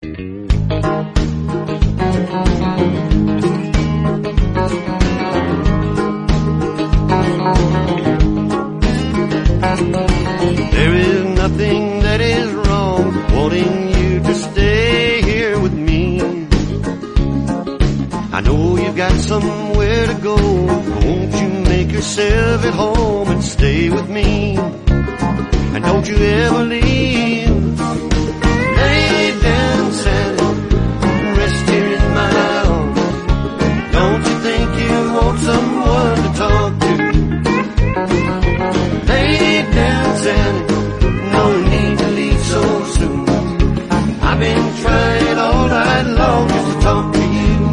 There is nothing that is wrong wanting you to stay here with me. I know you've got somewhere to go. Won't you make yourself at home and stay with me? And don't you ever leave. Lay down, Sally, rest here in my arms. Don't you think you want someone to talk to? Lay down, Sally, no need to leave so soon. I've been trying all night long just to talk to you.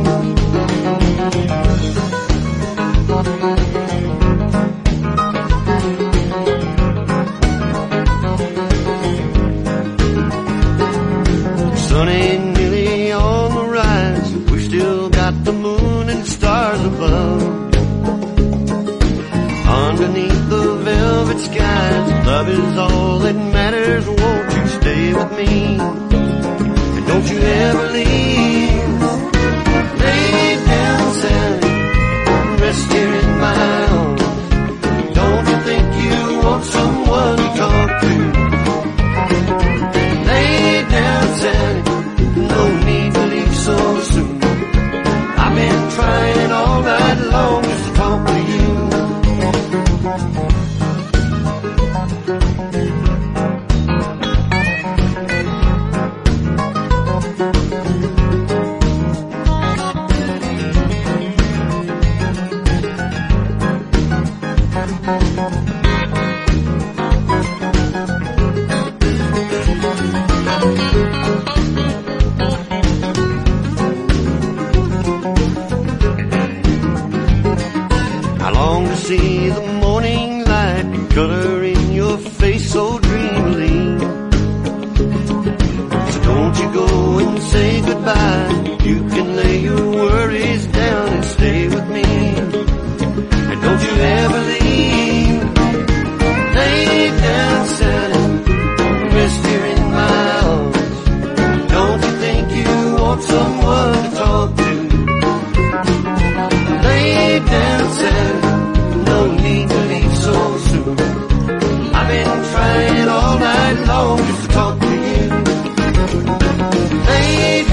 Sun ain't nearly on the rise. We've still got the moon and stars above. Underneath the velvet skies, love is all that matters. Won't you stay with me? And don't you ever leave. Lay down, Sally, rest here in my arms. Don't you think you want someone to talk to? Lay down, Sally, no need to leave so soon. I've been trying all night long just to talk to you. I long to see the morning light and color in your face so dreamily. So don't you go and say goodbye. You can lay your worries down and stay with me. And don't you ever leave. Lay down, Sally, rest here in my arms. Don't you think you want someone to talk to? Lay down, Sally, no need to leave so soon. I've been trying all night long just to talk to you. Lay